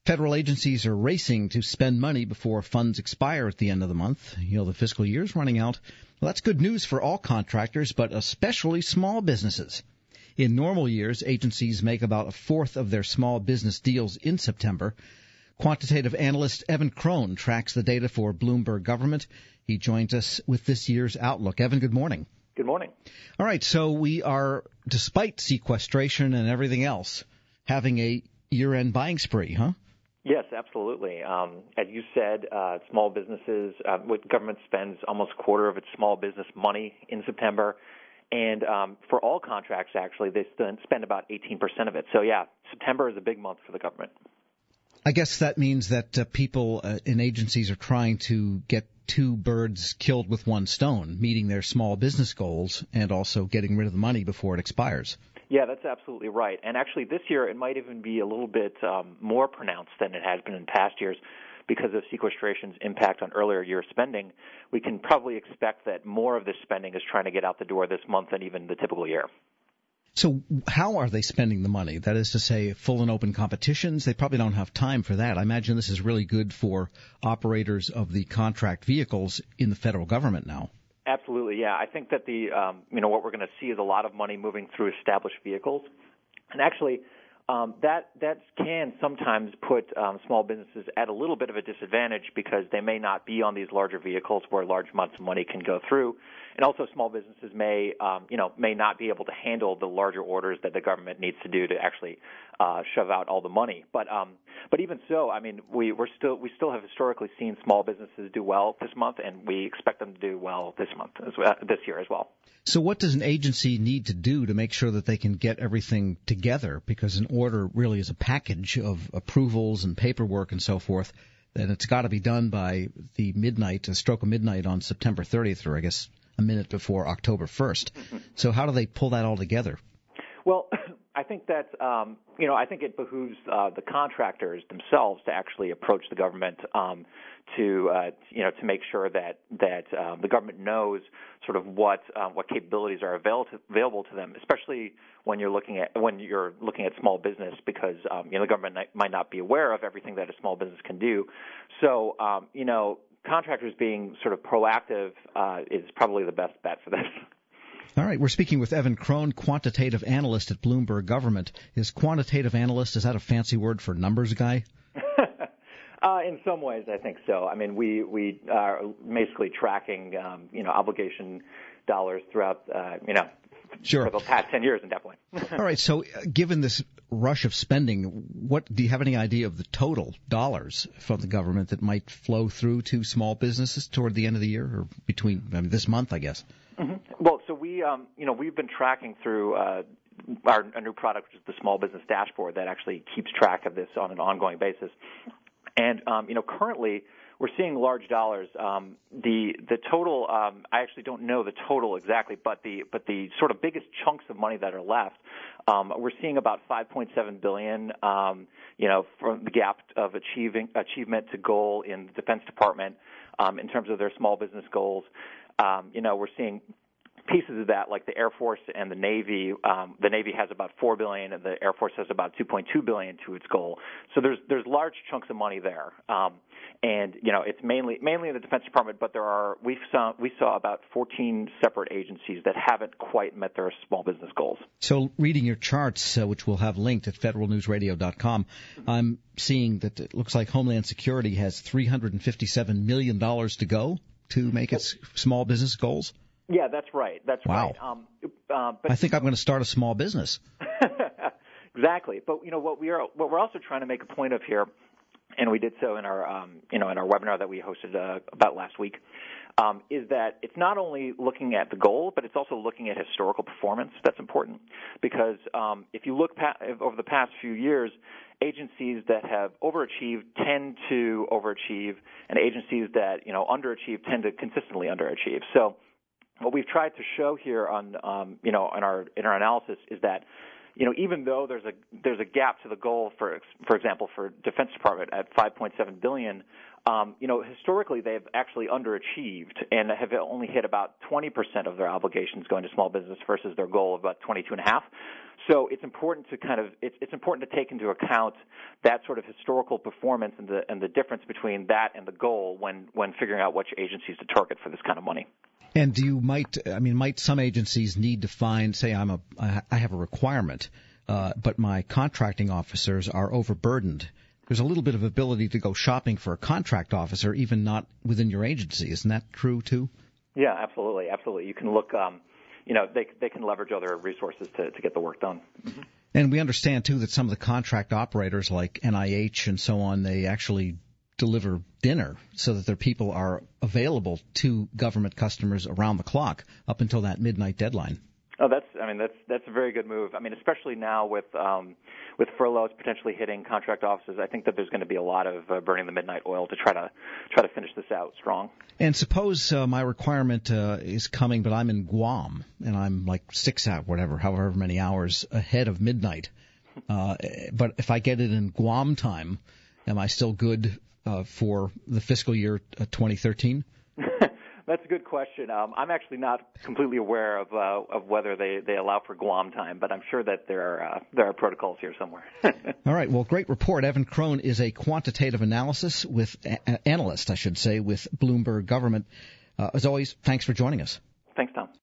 Federal agencies are racing to spend money before funds expire at the end of the month. The fiscal year is running out. Well, that's good news for all contractors, but especially small businesses. In normal years, agencies make about a fourth of their small business deals in September. Quantitative analyst Evan Crone tracks the data for Bloomberg Government. He joins us with this year's outlook. Evan, good morning. Good morning. All right, so we are, despite sequestration and everything else, having a year-end buying spree, huh? Yes, absolutely. As you said, small businesses, government spends almost a quarter of its small business money in September. And for all contracts, actually, they spend about 18% of it. So, yeah, September is a big month for the government. I guess that means that people in agencies are trying to get two birds killed with one stone, meeting their small business goals and also getting rid of the money before it expires. Yeah, that's absolutely right. And actually this year it might even be a little bit more pronounced than it has been in past years because of sequestration's impact on earlier year spending. We can probably expect that more of this spending is trying to get out the door this month than even the typical year. So how are they spending the money? That is to say, full and open competitions? They probably don't have time for that. I imagine this is really good for operators of the contract vehicles in the federal government now. Absolutely, yeah. I think that what we're going to see is a lot of money moving through established vehicles, and actually, that can sometimes put small businesses at a little bit of a disadvantage because they may not be on these larger vehicles where large amounts of money can go through, and also small businesses may not be able to handle the larger orders that the government needs to do to actually shove out all the money. But even so, I mean, we still have historically seen small businesses do well this month, and we expect them to do well this year as well. So what does an agency need to do to make sure that they can get everything together? Because an order really is a package of approvals and paperwork and so forth, and it's got to be done by the stroke of midnight on September 30th, or I guess a minute before October 1st. So how do they pull that all together? Well, I think that I think it behooves the contractors themselves to actually approach the government to make sure that the government knows sort of what capabilities are available to them, especially when you're looking at small business, because the government might not be aware of everything that a small business can do. So contractors being sort of proactive is probably the best bet for this. All right, we're speaking with Evan Crone, quantitative analyst at Bloomberg Government. Is quantitative analyst, is that a fancy word for numbers guy? In some ways, I think so. I mean, we are basically tracking, obligation dollars throughout, Sure. for the past 10 years, indefinitely. All right, so given this rush of spending, do you have any idea of the total dollars from the government that might flow through to small businesses toward the end of the year, or between this month, I guess? Mm-hmm. Well, so we've been tracking through our new product, which is the Small Business Dashboard, that actually keeps track of this on an ongoing basis. And currently we're seeing large dollars. The total, I actually don't know the total exactly, but the sort of biggest chunks of money that are left, we're seeing about $5.7 billion. From the gap of achievement to goal in the Defense Department in terms of their small business goals. We're seeing pieces of that, like the Air Force and the Navy. The Navy has about $4 billion, and the Air Force has about $2.2 billion to its goal. So there's large chunks of money there, and it's mainly in the Defense Department. But we saw about 14 separate agencies that haven't quite met their small business goals. So reading your charts, which we'll have linked at federalnewsradio.com, I'm seeing that it looks like Homeland Security has $357 million to go to make its small business goals. Yeah, that's right. That's wow. Right. But I think I'm going to start a small business. Exactly. But what we're also trying to make a point of here, and we did so in our in our webinar that we hosted about last week, is that it's not only looking at the goal, but it's also looking at historical performance. That's important because if you look over the past few years, agencies that have overachieved tend to overachieve, and agencies that underachieve tend to consistently underachieve. So what we've tried to show here on in our analysis is that even though there's a gap to the goal for example, for Defense Department at $5.7 billion, historically they've actually underachieved and have only hit about 20% of their obligations going to small business versus their goal of about 22.5%. So it's important to it's important to take into account that sort of historical performance and the difference between that and the goal when figuring out which agencies to target for this kind of money. And might some agencies need to find, say, I have a requirement, but my contracting officers are overburdened. There's a little bit of ability to go shopping for a contract officer, even not within your agency. Isn't that true too? Yeah, absolutely. You can look, they can leverage other resources to get the work done. Mm-hmm. And we understand too that some of the contract operators like NIH and so on, they actually deliver dinner so that their people are available to government customers around the clock up until that midnight deadline. Oh, that's a very good move. Especially now with furloughs potentially hitting contract offices, I think that there's going to be a lot of burning the midnight oil to try to finish this out strong. And suppose my requirement is coming, but I'm in Guam and I'm like 6 hours, however many hours ahead of midnight. But if I get it in Guam time, am I still good for the fiscal year 2013? That's a good question. I'm actually not completely aware of whether they allow for Guam time, but I'm sure that there are protocols here somewhere. All right. Well, great report. Evan Krohn is a quantitative analyst with Bloomberg Government. As always, thanks for joining us.